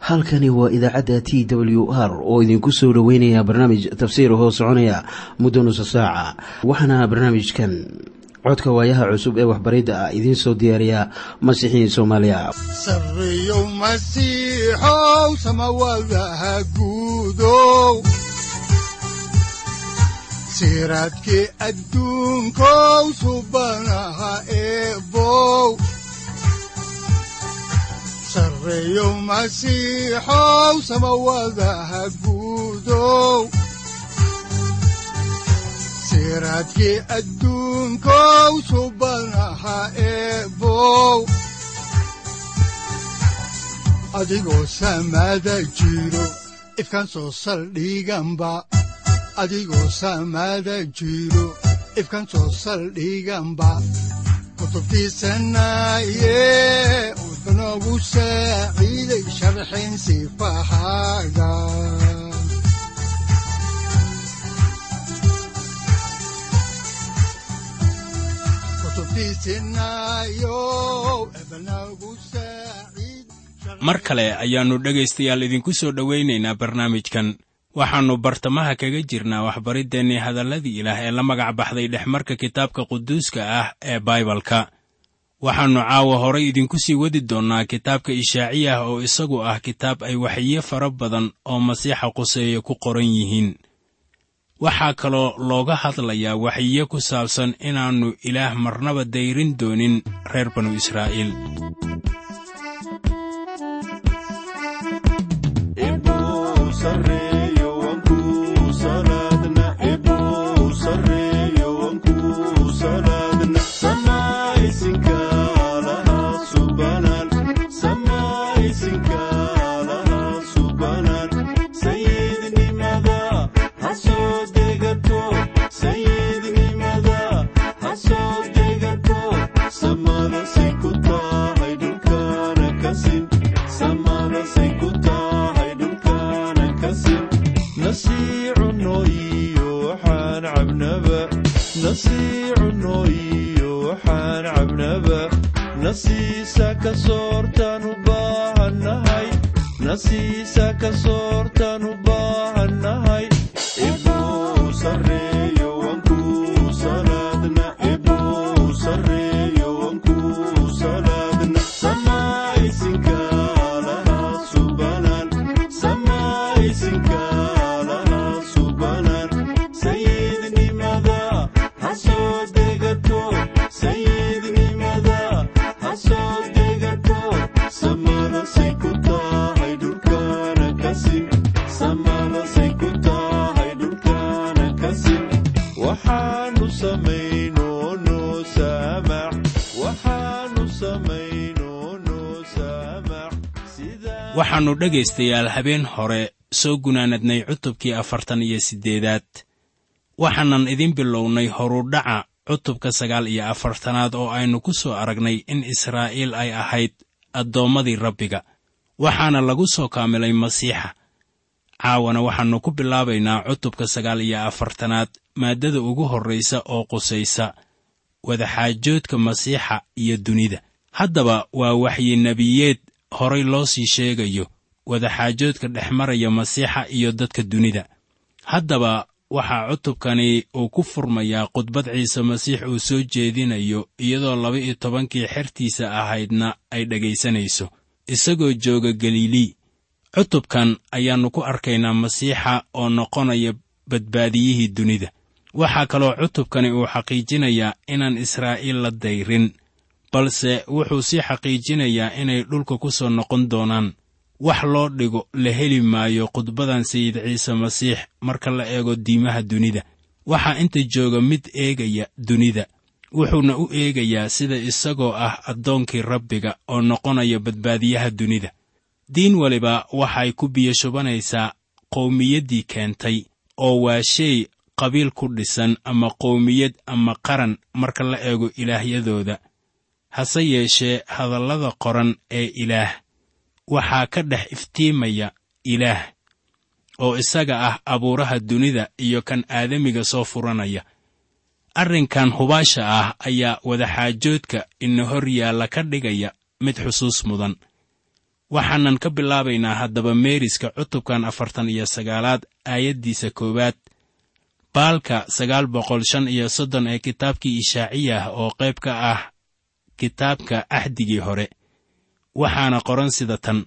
halkani waa idaacadda TWR oo idinku soo dhoweynaya barnaamij tafsiir hoo soconaya muddo nusu saaca. Waxaana barnaamijkan codka waayaha cusub ee waxbaridda ah idiin soo diyaariya Masiixiin Soomaaliya. Sareeyo Masiixow samawadaha guudow, siraadkii adduunkow subanaha eebow. Sareeyo Masiixow samawadaha guudow, siraadkii adduunkow subanaha eebow. Adigoo samada jiro ifkaan soo saldhiganba, adigoo samada jiro ifkaan soo saldhiganba. Kutubtiisanaye unogu saaciiday sharxin sifahaaga. mar kale ayaannu dhegaystayaal idinku soo dhowaynaynaa barnaamijkan. waxaannu bartamaha kaga jirnaa waxbariddeenii hadalladii ilaah ee la magac baxday dhexmarka kitaabka quduuska ah ee baibalka. waxaannu caawa horay idinku sii wadi doonnaa kitaabka Ishaaciyah oo isagu ah kitaab ay waxyiyo fara badan oo masiixa quseeya ku qoran yihiin. waxaa kaloo looga hadlayaa waxyiyo ku saabsan inaannu ilaah marnaba dayrin doonin reer banu Israa'iil. waxaannu dhegaystayaal habeen hore soo gunaanadnay cutubkii 48aad. waxaanan idin bilownay horudhaca cutubka 49aad oo aynu ku soo aragnay in Israa'iil ay ahayd addoommadii Rabbiga, waxaana lagu soo kaamilay Masiixa. caawana waxaannu ku bilaabaynaa cutubka 49aad maaddada ugu horraysa oo qusaysa wadaxaajoodka Masiixa iyo dunida. haddaba waa waxyi nebiyeed horay loo sii sheegayo wadaxaajoodka dhex maraya Masiixa iyo dadka dunida. haddaba waxaa cutubkani uu ku furmayaa khudbad Ciise Masiix uu soo jeedinayo, iyadoo 12 xertiisa ahaydna ay dhegaysanayso, isagoo jooga Galilii. cutubkan ayaannu ku arkaynaa Masiixa oo noqonaya badbaadiyihii dunida. waxaa kaloo cutubkani uu xaqiijinayaa inaan Israa'iil la dayrin, balse wuxuu sii xaqiijinayaa inay dhulka ku soo noqon doonaan. wax loo dhigo la heli maayo khudbadan Sayid Ciise Masiix marka la eego diimaha dunida. waxaa inta jooga mid eegaya dunida, wuxuuna u eegayaa sida isagoo ah addoonkii Rabbiga oo noqonaya badbaadiyaha dunida. diin waliba waxay ku biyashubanaysaa qowmiyaddii keentay, oo waa shay qabiil ku dhisan ama qowmiyad ama qaran marka la eego ilaahyadooda. hase yeeshee hadallada qoran ee ilaah waxaa ka dhex iftiimaya ilaah, oo isaga ah abuuraha dunida iyo kan aadamiga soo furanaya. arrinkan hubaasha ah ayaa wadaxaajoodka ina hor yaalla ka dhigaya mid xusuus mudan. waxaanan ka bilaabaynaa haddaba meeriska cutubkan 49 aayaddiisa 1 baalka 935 ee kitaabkii Ishaaciyah oo qayb ka ah kitaabka Ahdigii hore. waxaana qoran sida tan: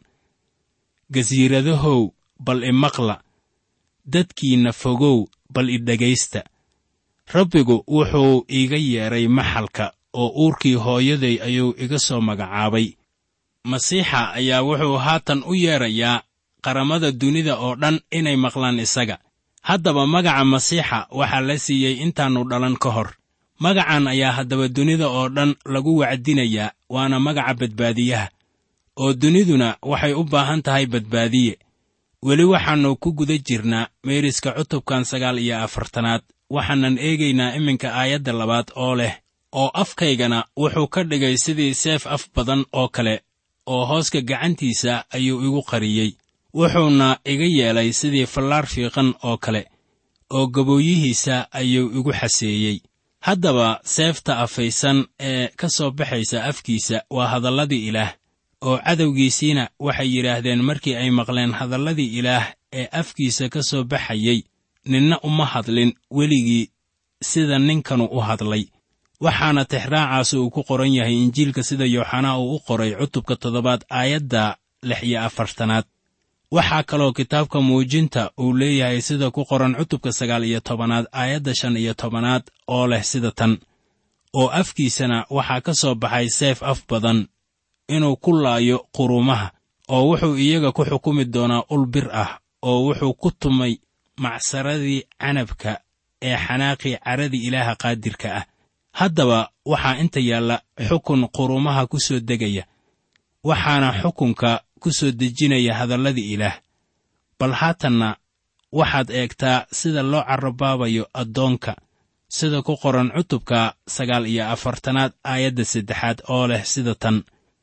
gasiiradahow bal imaqla, dadkiina fogow bal idhagaysta. Rabbigu wuxuu iiga yeeray maxalka oo uurkii hooyaday ayuu iga soo magacaabay. Masiixa ayaa wuxuu haatan u yeerayaa qaramada dunida oo dhan inay maqlaan isaga. haddaba magaca Masiixa waxaa la siiyey intaannu dhalan ka hor. magacan ayaa haddaba dunida oo dhan lagu wacdinayaa, waana magaca badbaadiyaha, oo duniduna waxay u baahan tahay badbaadiye. weli waxaannu ku guda jirnaa meeriska cutubkan 49. waxaanan eegaynaa iminka aayadda 2 oo leh: oo afkaygana wuxuu ka dhigay sidii seef af badan oo kale, oo hooska gacantiisa ayuu igu qariyey. wuxuuna iga yeelay sidii fallaar fiiqan oo kale, oo gabooyihiisa ayuu igu xaseeyey. haddaba seefta afaysan ee ka soo baxaysa afkiisa waa hadalladii Ilaah, oo cadowgiisiina waxay yidhaahdeen markii ay maqleen hadalladii Ilaah ee afkiisa ka soo baxayey, ninna uma hadlin weligii sida ninkanu u hadlay. waxaana tixraacaas uu ku qoran yahay Injiilka sida Yooxanaa uu u qoray cutubka 7 aayadda 46. waxaa kaloo kitaabka muujinta uu leeyahay sida ku qoran cutubka 19 aayadda 15 oo leh sida tan: oo afkiisana waxaa ka soo baxay seef af badan, inuu ku laayo quruumaha, oo wuxuu iyaga ku xukumi doonaa ul bir ah, oo wuxuu ku tumay macsaradii canabka ee xanaaqii caradii Ilaaha qaadirka ah. haddaba waxaa inta yaalla xukun quruumaha ku soo degaya, waxaana xukunka ku soo dejinaya hadalladii Ilaah. bal haatanna waxaad eegtaa sida loo carrabaabayo addoonka, sida ku qoran cutubka 49 aayadda 3 oo leh sida tan: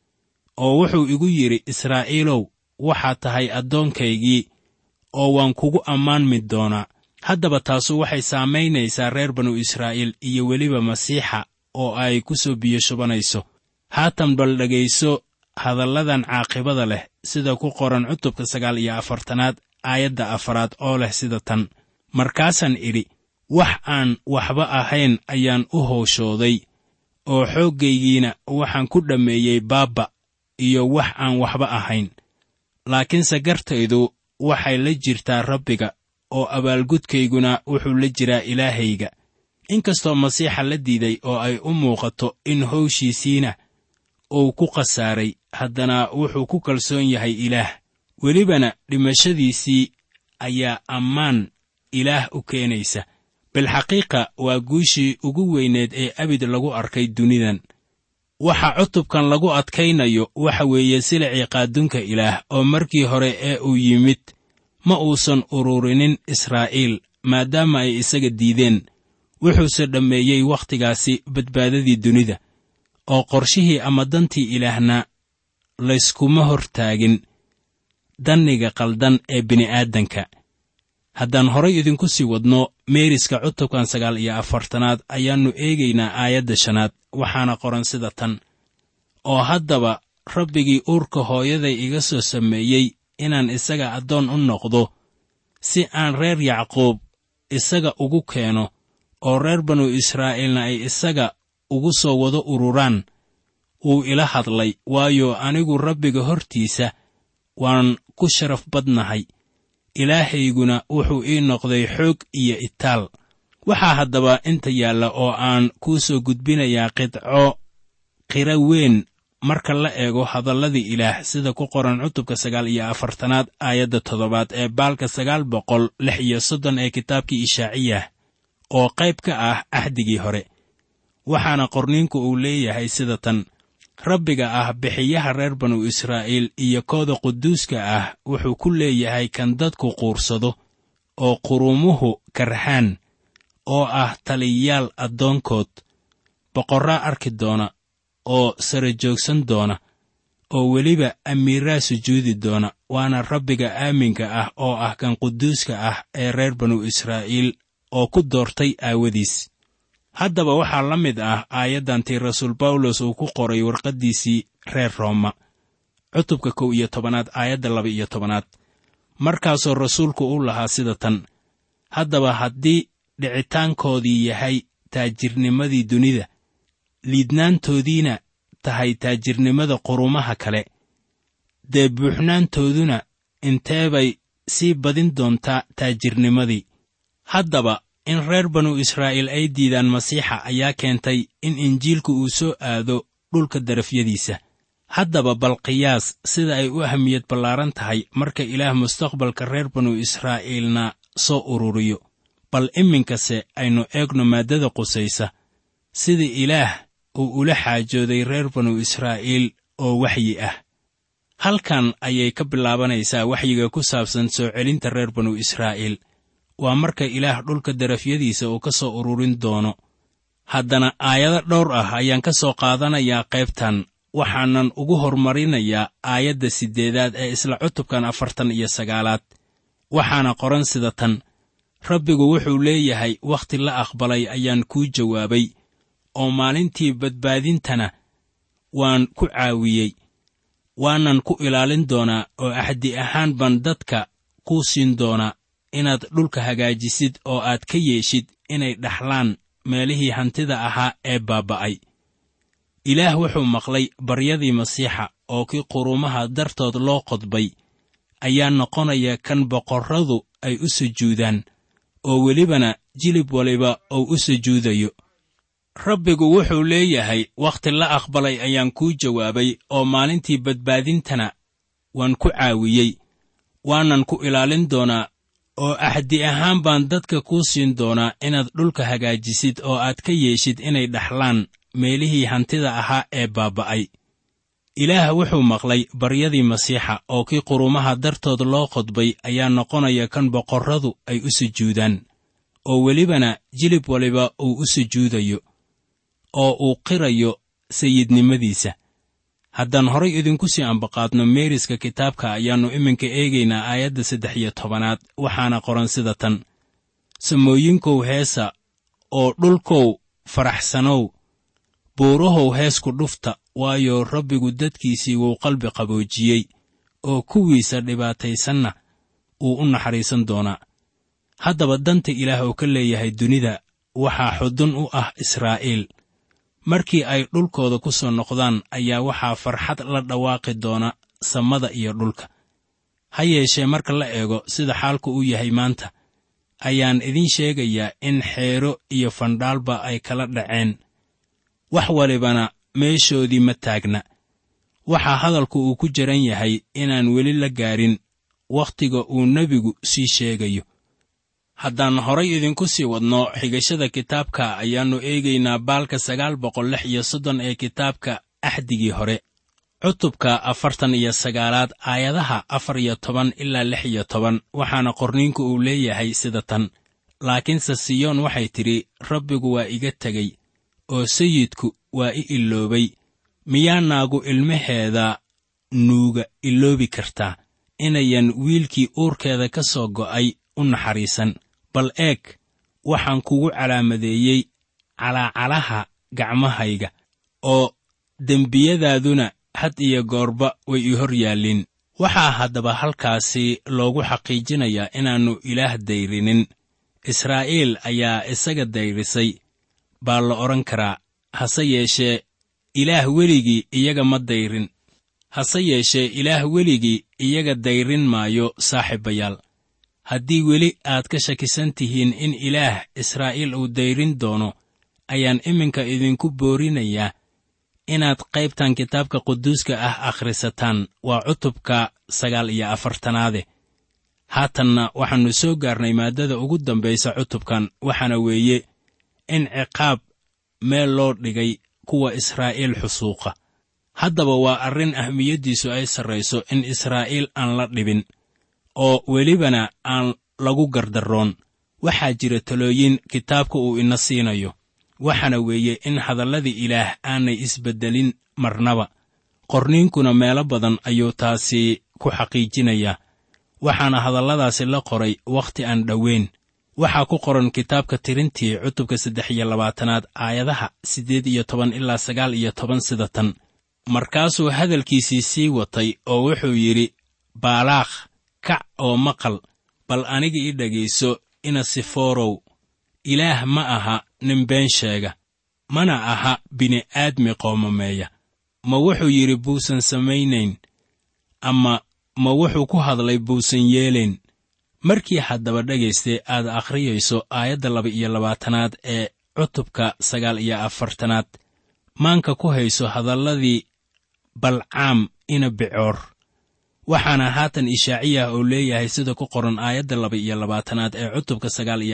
oo wuxuu igu yidhi, Israa'iilow, waxaad tahay addoonkaygii, oo waan kugu ammaanmi doonaa. haddaba taasu waxay saamaynaysaa reer banu Israa'iil iyo weliba Masiixa oo ay ku soo biyo shubanayso. haatan bal dhegayso hadalladan caaqibada leh sida ku qoran cutubka 49 aayadda 4 oo leh sida tan: markaasaan idhi, wax aan waxba ahayn ayaan u howshooday, oo xooggaygiina waxaan ku dhammeeyey baabba iyo wax aan waxba ahayn. laakiinse gartaydu waxay la jirtaa Rabbiga, oo abaalgudkayguna wuxuu la jiraa Ilaahayga. inkastoo Masiixa la diiday oo ay u muuqato in hawshiisiina uu ku khasaaray, haddana wuxuu ku kalsoon yahay Ilaah. welibana dhimashadiisii ayaa ammaan Ilaah u keenaysa. bilxaqiiqa waa guushii ugu weyneed ee abid lagu arkay dunidan. waxa cutubkan lagu adkaynayo waxa weeye silicii qaaduunka Ilaah, oo markii hore ee uu yimid ma uusan ururinin Israa'iil, maadaama ay isaga diideen. wuxuuse dhammeeyey wakhtigaasi badbaadadii dunida, oo qorshihii ama dantii Ilaahna layskuma hortaagin danniga qaldan ee bini'aadanka. haddaan horay idinku sii wadno meeriska cutubkan 49 ayaannu eegaynaa aayadda 5. waxaana qoran sida tan: oo haddaba Rabbigii uurka hooyaday iga soo sameeyey inaan isaga addoon u noqdo, si aan reer Yacquub isaga ugu keeno, oo reer banu Israa'iilna ay isaga ugu soo wada ururaan, uu ila hadlay, waayo anigu Rabbiga hortiisa waan ku sharaf badnahay, Ilaahayguna wuxuu ii noqday xoog iyo itaal. waxaa haddaba inta yaalla oo aan kuu soo gudbinayaa qidco qira weyn marka la eego hadalladii Ilaah sida ku qoran cutubka 49 aayadda 7 ee baalka 936 ee kitaabkii Ishaaciyah oo qayb ka ah Ahdigii hore. waxaana qorniinku uu leeyahay sida tan: Rabbiga ah bixiyaha reer banu Israa'iil iyo kooda quduuska ah wuxuu ku leeyahay kan dadku quursado, oo quruumuhu karhaan, oo ah taliyayaal addoonkood, boqorraa arki doona oo sare joogsan doona, oo weliba amiiraa sujuudi doona. waana Rabbiga aaminka ah oo ah kan quduuska ah ee reer banu Israa'iil oo ku doortay aawadiis. haddaba waxaa la mid ah aayaddantii rasuul Bawlos uu ku qoray warqaddiisii reer Rooma, cutubka 11 aayadda 12. markaasoo rasuulku u lahaa sida tan: haddaba haddii dhicitaankoodii yahay taajirnimadii dunida, liidnaantoodiina tahay taajirnimada qurumaha kale, dee buuxnaantooduna intee bay sii badin doontaa taajirnimadii. haddaba in reer banu israa'iil ay diidaan masiixa ayaa keentay in injiilku uu soo aado dhulka darafyadiisa. haddaba bal qiyaas sida ay u ahamiyad ballaaran tahay marka ilaah mustaqbalka reer banu israa'iilna soo ururiyo. bal iminkase aynu eegno maaddada qusaysa sida ilaah uu ula xaajooday reer banu israa'iil oo waxyi ah. halkan ayay ka bilaabanaysaa waxyiga ku saabsan soo celinta reer banu israa'iil. waa marka ilaah dhulka darafyadiisa uu ka soo ururin doono. haddana aayado dhowr ah ayaan ka soo qaadanayaa qaybtan, waxaanan ugu hormarinayaa aayadda 8 ee isla cutubkan 49. waxaana qoran sida tan: rabbigu wuxuu leeyahay, wakhti la aqbalay ayaan kuu jawaabay, oo maalintii badbaadintana waan ku caawiyey. waanan ku ilaalin doonaa oo axdi ahaan baan dadka kuu siin doonaa, inaad dhulka hagaajisid oo aad ka yeeshid inay dhaxlaan meelihii hantida ahaa ee baaba'ay. ilaah wuxuu maqlay baryadii masiixa, oo kii qurumaha dartood loo qodbay ayaa noqonaya kan boqorradu ay u sujuudaan, oo welibana jilib waliba uu u sujuudayo. rabbigu wuxuu leeyahay, wakhti la aqbalay ayaan kuu jawaabay, oo maalintii badbaadintana waan ku caawiyey. waanan ku ilaalin doonaa oo axdi ahaan baan dadka kuu siin doonaa, inaad dhulka hagaajisid oo aad ka yeeshid inay dhaxlaan meelihii hantida ahaa ee baaba'ay. ilaah wuxuu maqlay baryadii masiixa, oo kii qurumaha dartood loo qodbay ayaa noqonaya kan boqorradu ay u sujuudaan, oo welibana jilib waliba uu u sujuudayo, oo uu qirayo sayidnimadiisa. haddaan horay idinku sii ambaqaadno meeriska kitaabka ayaannu iminka eegaynaa aayadda 13. waxaana qoran sida tan: samooyinkow heesa, oo dhulkow faraxsanow, buurahow heesku dhufta, waayo rabbigu dadkiisii wuu qalbi qaboojiyey, oo kuwiisa dhibaataysanna uu u naxariisan doonaa. haddaba danta ilaah oo ka leeyahay dunida waxaa xudun u ah Israa'iil. markii ay dhulkooda ku soo noqdaan ayaa waxaa farxad la dhawaaqi doona samada iyo dhulka. ha yeeshee marka la eego sida xaalku u yahay maanta, ayaan idin sheegayaa in xeero iyo fandhaalba ay kala dhaceen, wax walibana meeshoodii ma taagna. waxaa hadalku uu ku jiran yahay inaan weli la gaarin wakhtiga uu nebigu sii sheegayo. haddaan horay idinku sii wadno xigashada kitaabka ayaannu eegaynaa baalka 930 ee kitaabka axdigii hore, cutubka 49 aayadaha 14 ilaa 16. waxaana qorniinku uu leeyahay sida tan: laakiinse siyoon waxay tidhi, rabbigu waa iga tegey, oo sayidku waa i iloobay. miyaa naagu ilmaheeda nuuga iloobi kartaa, inayan wiilkii uurkeeda ka soo go'ay u naxariisan? bal eeg, waxaan kugu calaamadeeyey calaacalaha gacmahayga, oo dembiyadaaduna had iyo goorba way i hor yaalliin. waxaa haddaba halkaasi loogu xaqiijinayaa inaannu ilaah dayrinin. israa'iil ayaa isaga dayrisay baa la odhan karaa, hase yeeshee ilaah weligii iyaga dayrin maayo. saaxiibayaal, haddii weli aad ka shakisan tihiin in ilaah Israa'iil uu dayrin doono, ayaan iminka idinku boorinayaa inaad qaybtan kitaabka quduuska ah akhrisataan. waa cutubka 49. haatanna waxaannu soo gaarnay maaddada ugu dambaysa cutubkan, waxaana weeye in ciqaab meel loo dhigay kuwa Israa'iil xusuuqa. haddaba waa arrin ahmiyaddiisu ay sarrayso in Israa'iil aan la dhibin, oo welibana aan lagu gardarroon. waxaa jira talooyin kitaabka uu ina siinayo, waxaana weeye in hadalladii ilaah aanay isbeddelin marnaba. qorniinkuna meelo badan ayuu taasi ku xaqiijinayaa, waxaana hadalladaasi la qoray wakhti aan dhoweyn. waxaa ku qoran kitaabka tirintii cutubka 23 aayadaha 18 ilaa 19 sida tan: markaasuu hadalkiisii sii watay oo wuxuu yidhi, baalaakh, kac oo maqal, bal aniga ii dhegayso ina sifoorow. ilaah ma aha nin been sheega, mana aha bini'aadmi qoomameeya. ma wuxuu yidhi buusan samaynayn, ama ma wuxuu ku hadlay buusan yeelayn. markii haddaba dhegayste aad akhriyayso aayadda 22 ee cutubka 49, maanka ku hayso hadalladii balcaam ina bicoor. waxaana haatan ishaaciyah oo leeyahay sida ku qoran aayadda 22 ee cutubka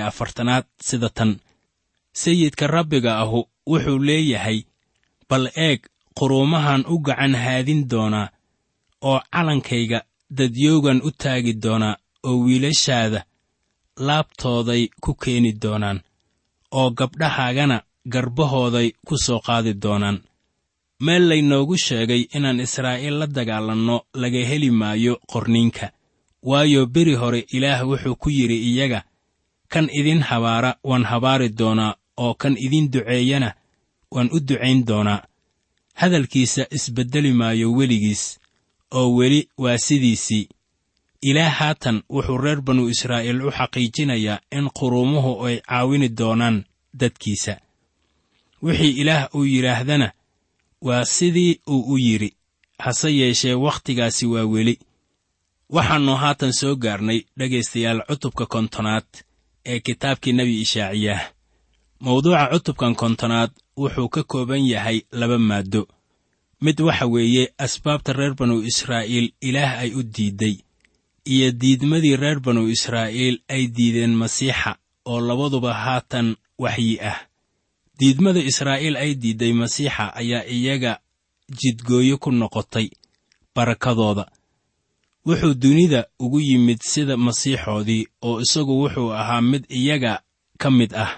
49 sida tan: sayidka rabbiga ahu wuxuu leeyahay, bal eeg, quruumahan u gacan haadin doonaa, oo calankayga dadyoogan u taagi doonaa, oo wiilashaada laabtooday ku keeni doonaan, oo gabdhahaagana garbahooday ku soo qaadi doonaan. meel laynoogu sheegay inaan Israa'iil la dagaalanno laga heli maayo qorniinka, waayo beri hore ilaah wuxuu ku yidhi iyaga, kan idin habaara waan habaari doonaa, oo kan idin duceeyana waan u ducayn doonaa. hadalkiisa isbeddeli maayo weligiis, oo weli waa sidiisii. ilaah haatan wuxuu reer banu Israa'iil u xaqiijinayaa in quruumuhu ay caawini doonaan dadkiisa. wixii ilaah uu yidhaahdana waa sidii uu u yidhi, hase yeeshee wakhtigaasi waa weli. waxaannu haatan soo gaarnay dhegaystayaal cutubka 50 ee kitaabkii nebi ishaaciyah. mawduuca cutubkan 50 wuxuu ka kooban yahay 2 maaddo. mid waxa weeye asbaabta reer banu Israa'iil ilaah ay u diidday, iyo diidmadii reer banu Israa'iil ay diideen Masiixa, oo labaduba haatan waxyi ah. diidmada Israa'iil ay diidday Masiixa ayaa iyaga jidgooyo ku noqotay barakadooda. wuxuu dunida ugu yimid sida Masiixoodii, oo isagu wuxuu ahaa mid iyaga ka mid ah.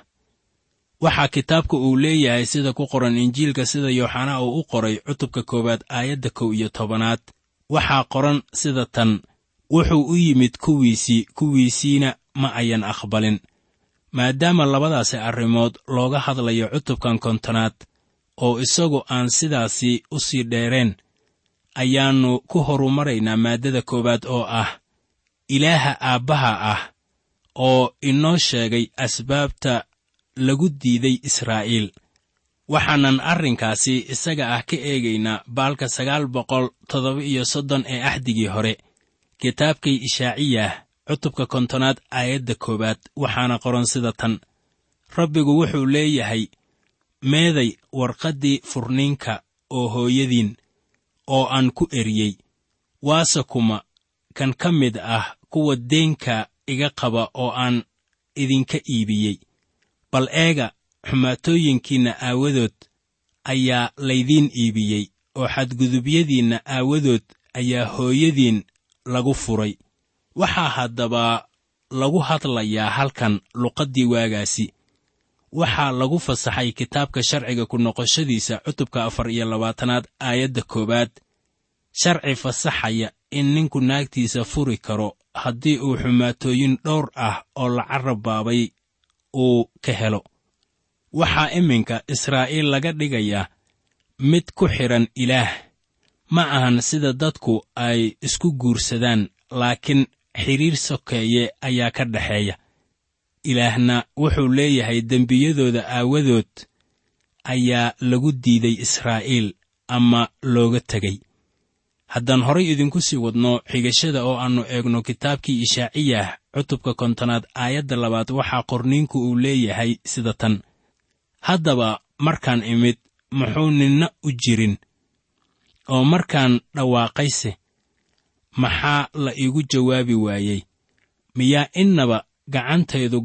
waxaa kitaabka uu leeyahay sida ku qoran Injiilka sida Yooxanaa uu u qoray cutubka 1 aayadda 11. waxaa qoran sida tan: wuxuu u yimid kuwiisiina ma ayan aqbalin. maadaama labadaasi arrimood looga hadlayo cutubkan 50 oo isagu aan sidaasi u sii dheereen, ayaannu ku horumaraynaa maaddada 1 oo ah Ilaaha Aabbaha ah, oo inoo sheegay asbaabta lagu diiday Israa'iil. waxaanan arrinkaasi isaga ah ka eegaynaa baalka 937 ee axdigii hore, kitaabkii ishaaciyah cutubka 50 aayadda 1. waxaana qoran sida tan: rabbigu wuxuu leeyahay, meeday warqaddii furniinka oo hooyadiin, oo aan ku eriyey? waase kuma kan ka mid ah kuwa deenka iga qaba oo aan idinka iibiyey? bal eega, xumaatooyinkiinna aawadood ayaa laydiin iibiyey, oo xadgudubyadiinna aawadood ayaa hooyadiin lagu furay. waxaa haddaba lagu hadlayaa halkan luqaddii waagaasi. waxaa lagu fasaxay kitaabka sharciga ku noqoshadiisa cutubka 24 aayadda 1, sharci fasaxaya in ninku naagtiisa furi karo haddii uu xumaatooyin dhowr ah oo la carrabaabay uu ka helo. waxaa iminka Israa'iil laga dhigayaa mid ku xidhan ilaah. ma ahan sida dadku ay isku guursadaan, laakiin xidhiir sokeeye ayaa ka dhaxeeya. ilaahna wuxuu leeyahay dembiyadooda aawadood ayaa lagu diiday Israa'iil ama looga tegey. haddaan horay idinku sii wadno xigashada oo aannu eegno kitaabkii ishaaciyah cutubka 50 aayadda 2, waxaa qorniinku uu leeyahay sida tan: haddaba markaan imid muxuu ninna u jirin, oo markaan dhawaaqayse maxaa la iigu jawaabi waayey? miyaa innaba gacantaydu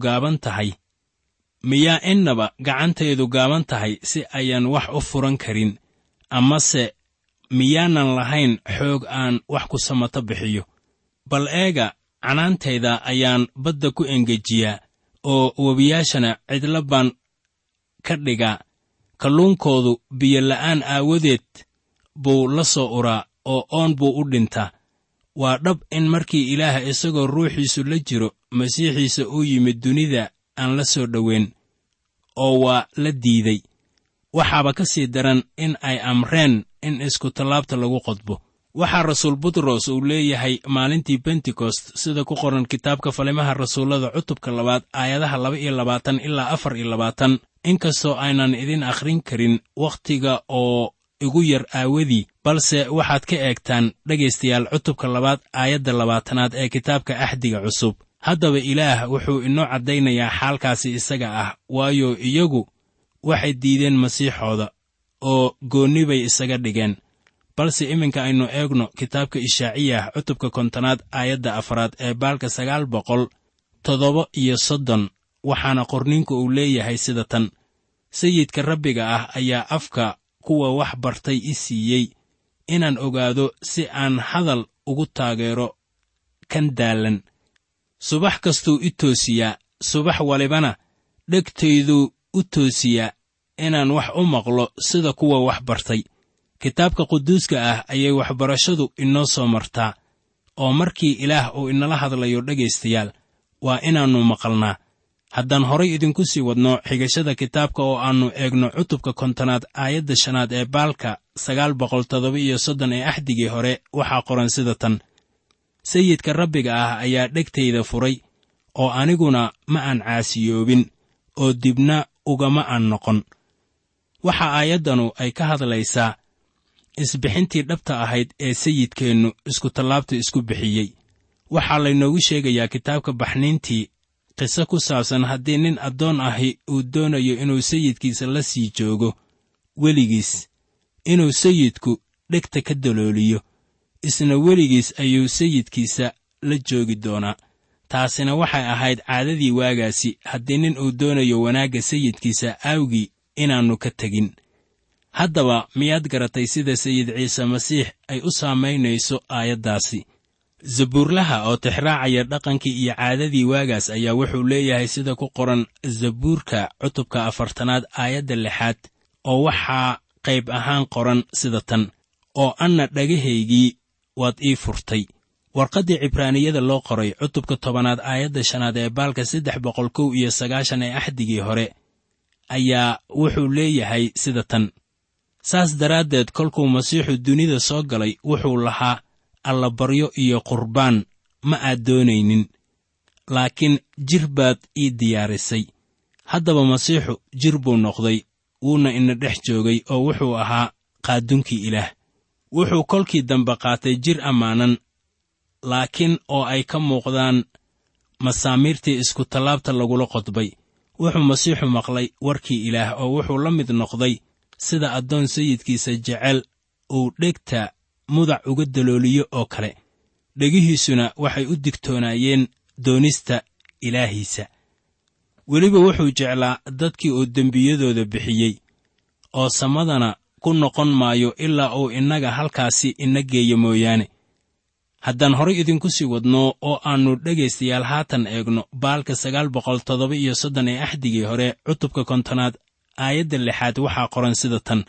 gaaban tahay si ayaan wax u furan karin, amase miyaanan lahayn xoog aan wax ku samato bixiyo? bal eega, canaantayda ayaan badda ku engejiyaa, oo webiyaashana cidla baan ka dhigaa. kalluunkoodu biyo la'aan aawadeed buu la soo uraa, oo oon buu u dhintaa. waa dhab in markii ilaah isagoo ruuxiisu la jiro masiixiisa uu yimid dunida aan la soo dhoweyn, oo waa la diiday. waxaaba ka sii daran in ay amreen in iskutallaabta lagu qodbo. waxaa rasuul butros uu leeyahay maalintii bentekost sida ku qoran kitaabka falimaha rasuullada cutubka 2 aayadaha 22 ilaa 24, inkastoo aynan idin akhrin karin wakhtiga oo igu yar aawadii, balse waxaad ka eegtaan dhegaystayaal cutubka 2 aayadda 20 ee kitaabka Axdiga Cusub. haddaba ilaah wuxuu inoo caddaynayaa xaalkaasi isaga ah, waayo iyagu waxay diideen masiixooda oo goonni bay isaga dhigeen. balse iminka aynu eegno kitaabka Ishaaciyah cutubka 50 aayadda 4 ee baalka 937, waxaana qorniinku uu leeyahay sida tan: sayidka rabbiga ah ayaa afka kuwa wax bartay i siiyey inaan ogaado si aan hadal ugu taageero kan daalan. subax kastuu i toosiyaa, subax walibana dhegtayduu u toosiyaa inaan wax u maqlo sida kuwa wax bartay. kitaabka quduuska ah ayay waxbarashadu inoo soo martaa, oo markii ilaah uu inala hadlayo dhegaystayaal, waa inaannu maqalnaa. haddaan horay idinku sii wadno xigashada kitaabka oo aannu eegno cutubka 50 aayadda 5 ee baalka 937 ee Axdigii hore, waxaa qoran sida tan: sayidka rabbiga ah ayaa dhegtayda furay, oo aniguna ma aan caasiyoobin, oo dibna ugama aan noqon. waxa aayaddanu ay ka hadlaysaa isbixintii dhabta ahayd ee sayidkeennu iskutallaabta isku bixiyey. waxaa laynoogu sheegayaa kitaabka Baxniintii qiso ku saabsan haddii nin addoon ahi uu doonayo inuu sayidkiisa la sii joogo weligiis, inuu sayidku dhegta ka dalooliyo, isna weligiis ayuu sayidkiisa la joogi doonaa. taasina waxay ahayd caadadii waagaasi haddii nin uu doonayo wanaagga sayidkiisa aawgii inaannu ka tegin. haddaba miyaad garatay sida sayid ciise masiix ay u saamaynayso aayaddaasi? zabuurlaha oo tixraacaya dhaqankii iyo caadadii waagaas ayaa wuxuu leeyahay sida ku qoran zabuurka cutubka 4 aayadda 6, oo waxaa qayb ahaan qoran sida tan: oo anna dhagahaygii waad ii furtay. warqaddii cibraaniyada loo qoray cutubka 10 aayadda 5 ee baalka 391 ee Axdigii hore ayaa wuxuu leeyahay sida tan: saas daraaddeed kolkuu masiixu dunida soo galay wuxuu lahaa allabaryo iyo qurbaan ma aad doonaynin, laakiin jir baad ii diyaarisay. haddaba masiixu jir buu noqday, wuuna ina dhex joogay oo wuxuu ahaa qaadunkii ilaah. wuxuu kolkii dambe qaatay jir ammaanan, laakiin oo ay ka muuqdaan masaamiirtii iskutallaabta lagula qodbay. wuxuu masiixu maqlay warkii ilaah oo wuxuu la mid noqday sida addoon sayidkiisa jecel uu dhegta mudac uga dalooliyo oo kale. dhegihiisuna waxay u digtoonaayeen doonista ilaahiisa. weliba wuxuu jeclaa dadkii uu dembiyadooda bixiyey, oo samadana ku noqon maayo ilaa uu innaga halkaasi ina geeyo mooyaane. haddaan horay idinku sii wadno oo aannu dhegaystayaal haatan eegno baalka 937 ee Axdigii hore cutubka 50 aayadda 6, waxaa qoran sida tan: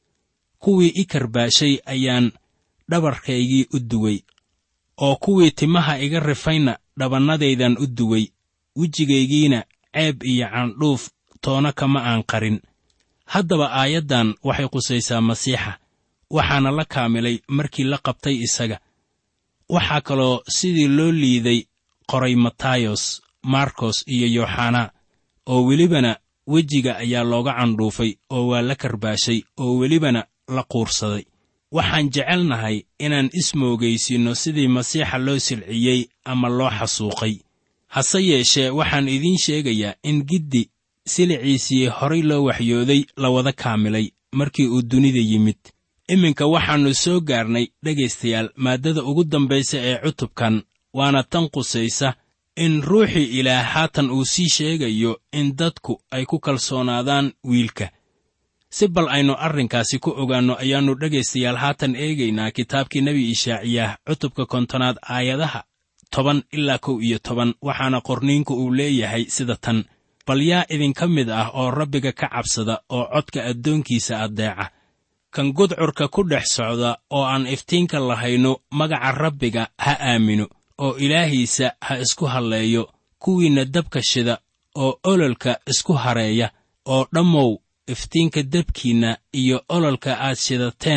kuwii i karbaashay ayaan dhabarkaygii u duway, oo kuwii timaha iga rifayna dhabannadaydan u duway. wejigaygiina ceeb iyo candhuuf toona kama aan qarin. haddaba aayaddan waxay qusaysaa masiixa, waxaana la kaamilay markii la qabtay isaga. waxaa kaloo sidii loo liiday qoray matayos, markos iyo yooxanaa, oo welibana wejiga ayaa looga candhuufay oo waa la karbaashay oo welibana la quursaday. waxaan jecelnahay inaan ismoogaysiinno sidii masiixa loo silciyey ama loo xasuuqay. hase yeeshee waxaan idiin sheegayaa in giddi siliciisii horay loo waxyooday la wada kaamilay markii uu dunida yimid. iminka waxaannu soo gaarnay dhegaystayaal maaddada ugu dambaysa ee cutubkan, waana tan qusaysa in ruuxii ilaah haatan uu sii sheegayo in dadku ay ku kalsoonaadaan wiilka. si bal aynu arrinkaasi ku ogaanno ayaannu dhegaystayaal haatan eegaynaa kitaabkii nebi Ishaaciyah cutubka 50 aayadaha 10 ilaa 11, waxaana qorniinku uu leeyahay sida tan: bal yaa idinka mid ah oo rabbiga ka cabsada oo codka addoonkiisa addeeca, kan gudcurka ku dhex socda oo aan iftiinka lahayno magaca rabbiga ha aamino, oo ilaahiisa ha isku halleeyo. kuwiinna dabka shida oo ololka isku hareeya, oo dhammow iftiinka dabkiinna iyo ololka aad shidateen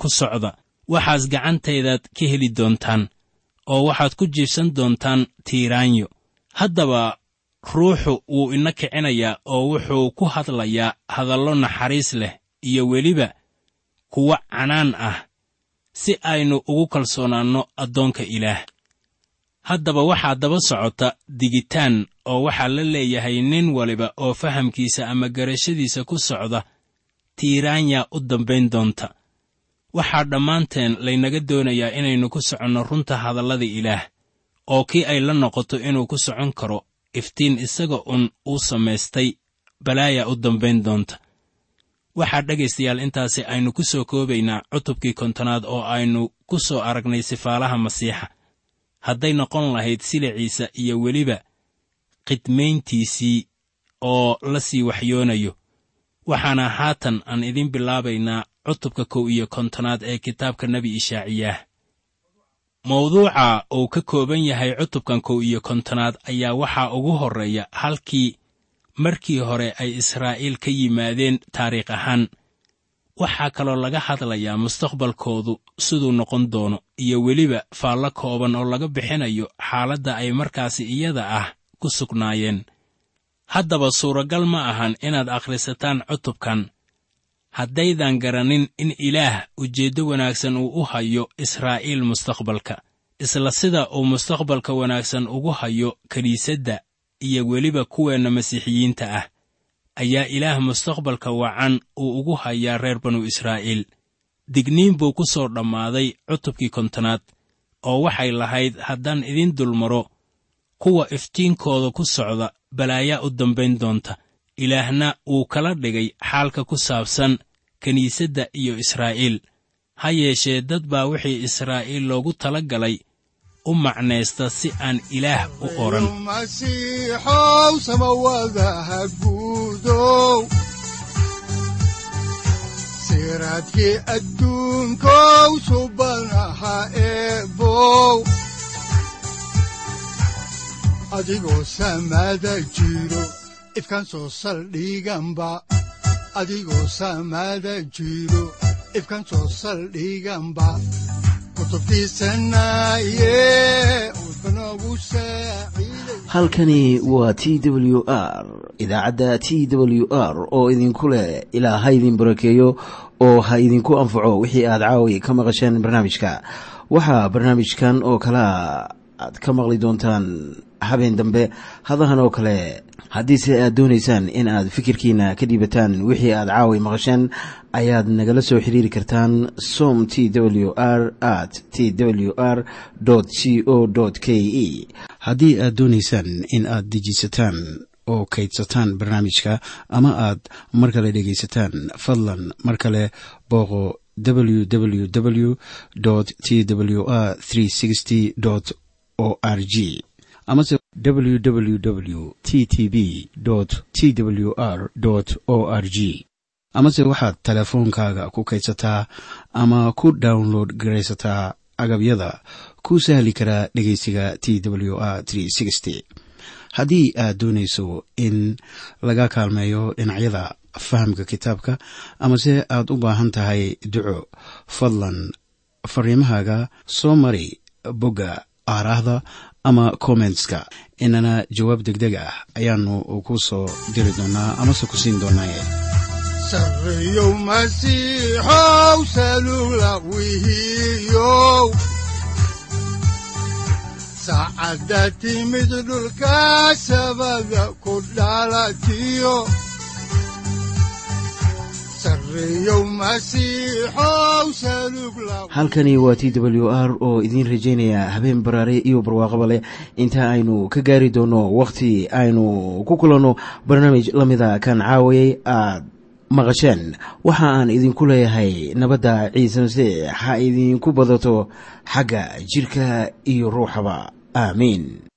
ku socda, waxaas gacantaydaad ka heli doontaan, oo waxaad ku jiibsan doontaan tiiraanyo. haddaba ruuxu wuu ina kicinayaa oo wuxuu ku hadlayaa hadallo naxariis leh iyo weliba kuwa canaan ah, si aynu ugu kalsoonaanno addoonka Ilaah. haddaba waxaa daba socota digitaan, oo waxaa la leeyahay nin waliba oo fahamkiisa ama garashadiisa ku socda tiiraanya u dambayn doonta. waxaa dhammaanteen laynaga doonayaa inaynu ku soconno runta hadallada Ilaah, oo kii ay la noqoto inuu ku socon karo iftiin isaga uu samaystay, balaaya u dambayn doonta. waxaa dhegaystayaal intaasi aynu ku soo koobaynaa cutubkii 10 oo aynu ku soo aragnay sifaalaha Masiixa, hadday noqon lahayd siliciisa iyo weliba khidmayntiisii oo la sii waxyoonayo. waxaana haatan aan idin bilaabaynaa cutubka 11 ee kitaabka nebi Ishaaciyaah. mawduuca uu ka kooban yahay cutubkan 11 ayaa waxaa ugu horreeya halkii markii hore ay Israa'iil ka yimaadeen taariikh ahaan. waxaa kaloo laga hadlayaa mustaqbalkoodu siduu noqon doono, iyo weliba faallo kooban oo laga bixinayo xaaladda ay markaasi iyada ah ku sugnaayeen. haddaba suuragal ma ahan inaad akhrisataan cutubkan haddaydan garanin in Ilaah ujeeddo wanaagsan uu u hayo Israa'iil mustaqbalka, isla sida uu mustaqbalka wanaagsan ugu hayo kiniisadda iyo weliba kuweenna masiixiyiinta ah, ayaa Ilaah mustaqbalka wacan uu ugu hayaa reer banu Israa'iil. digniin buu ku soo dhammaaday cutubkii 10, oo waxay lahayd haddaan idin dulmaro, kuwa iftiinkooda ku socda balaayaa u dambayn doonta. Ilaahna wuu kala dhigay xaalka ku saabsan kiniisadda iyo Israa'iil. ha yeeshee dad baa wixii Israa'iil loogu tala galay u macnaysta si aan Ilaah u oran. masiixow samawadaha guudow, siraadkii adduunkow subanaha eebow, adigoo samada jiro ifkan soo saldhiganba, adigoo samada jiro ifkan soo saldhiganba. halkani waa TWR, idaacadda TWR oo idinku leh ilaa ha idin barakeeyo oo ha idinku anfaco wixii aad caawi ka maqasheen barnaamijka. waxaa barnaamijkan oo kala aad ka maqli doontaan habeen dambe hadahan oo kale. haddiise aad doonaysaan in aad fikirkiina ka dhiibataan wixii aad caawi maqasheen, ayaad nagala soo xiriiri kartaan som twr@twr.co.ke. haddii aad doonaysaan in aad dejisataan oo kaydsataan barnaamijka ama aad mar kale dhegaysataan, fadlan mar kale booqo www.twr360.org amase www.ttb.twr.org. amase waxaad teleefoonkaaga ku kaydsataa ama ku download garaysataa agabyada ku sahli karaa dhegaysiga TWR. haddii aad doonayso in laga kaalmeeyo dhinacyada fahamka kitaabka, amase aad u baahan tahay duco, fadlan fariimahaaga soo mari bogga aaraahda ama commentska, inana jawaab degdeg ah ayaanu ku soo diri doonaa amase ku siin doonaaye. sarreyow masiixow salula wihiyow, saacadda timid dhulka sabada ku dhalatiyo, halkani waa TWR oo idiin rajaynaya habeen baraare iyo barwaaqaba leh, inta aynu ka gaari doono wakhti aynu ku kulanno barnaamij la mida kan caawayay aad maqasheen. waxa aan idinku leeyahay nabadda ciise masiix ha idinku badato xagga jidhka iyo ruuxaba. aamiin.